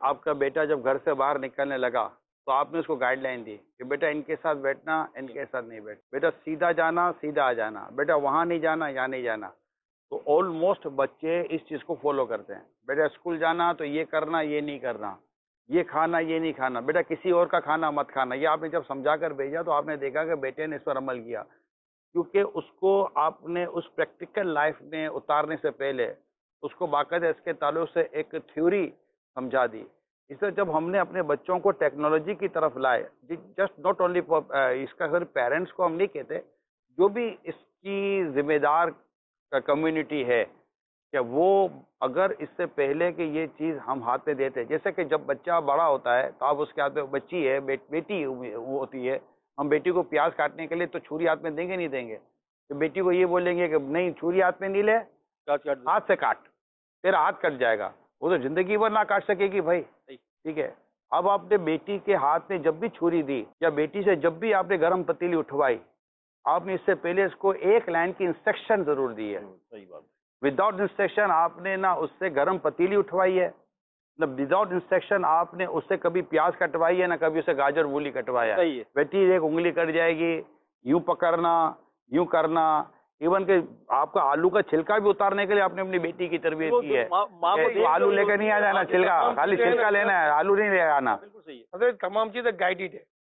आपका बेटा जब घर से बाहर निकलने लगा तो आपने उसको गाइडलाइन दी कि बेटा इनके साथ बैठना, इनके साथ नहीं बैठ, बेटा सीधा जाना सीधा आ जाना, बेटा वहां नहीं जाना यहाँ नहीं जाना। तो ऑलमोस्ट बच्चे इस चीज को फॉलो करते हैं। बेटा स्कूल जाना तो ये करना ये नहीं करना, ये खाना ये नहीं खाना, बेटा किसी और का खाना मत खाना। ये आपने जब समझा कर भेजा तो आपने देखा कि बेटे ने इस पर अमल किया, क्योंकि उसको आपने उस प्रैक्टिकल लाइफ में उतारने से पहले उसको बाकायदा इसके ताल्लुक से एक थ्योरी समझा दी। इसलिए जब हमने अपने बच्चों को टेक्नोलॉजी की तरफ लाए, जस्ट नॉट ओनली इसका सिर्फ पेरेंट्स को हम नहीं कहते, जो भी इसकी जिम्मेदार कम्युनिटी है, क्या वो अगर इससे पहले कि ये चीज़ हम हाथ में देते, जैसे कि जब बच्चा बड़ा होता है तो आप उसके हाथ में बच्ची है, बेटी वो होती है, हम बेटी को प्याज काटने के लिए तो छुरी हाथ में देंगे नहीं देंगे, तो बेटी को ये बोलेंगे कि नहीं छुरी हाथ में नहीं ले, हाथ से काट, तेरा हाथ कट जाएगा। वो तो जिंदगी भर ना काट सकेगी भाई, ठीक है। अब आपने बेटी के हाथ में जब भी छुरी दी या बेटी से जब भी आपने गर्म पतीली उठवाई, आपने इससे पहले इसको एक लाइन की इंस्ट्रक्शन जरूर दी है। सही बात। विदाउट इंस्ट्रक्शन आपने ना उससे गर्म पतीली उठवाई है, ना विदाउट इंस्ट्रक्शन आपने उससे कभी प्याज कटवाई है, ना कभी उसे गाजर मूली कटवाया है। बेटी एक उंगली कट जाएगी, यूं पकड़ना, यूं करना, इवन के आपका आलू का छिलका भी उतारने के लिए आपने अपनी बेटी की तरबियत की है। तो आलू लेकर नहीं आ जाना, छिलका खाली छिलका लेना है, आलू नहीं ले आना। बिल्कुल सही है, तमाम चीजें गाइडेड है।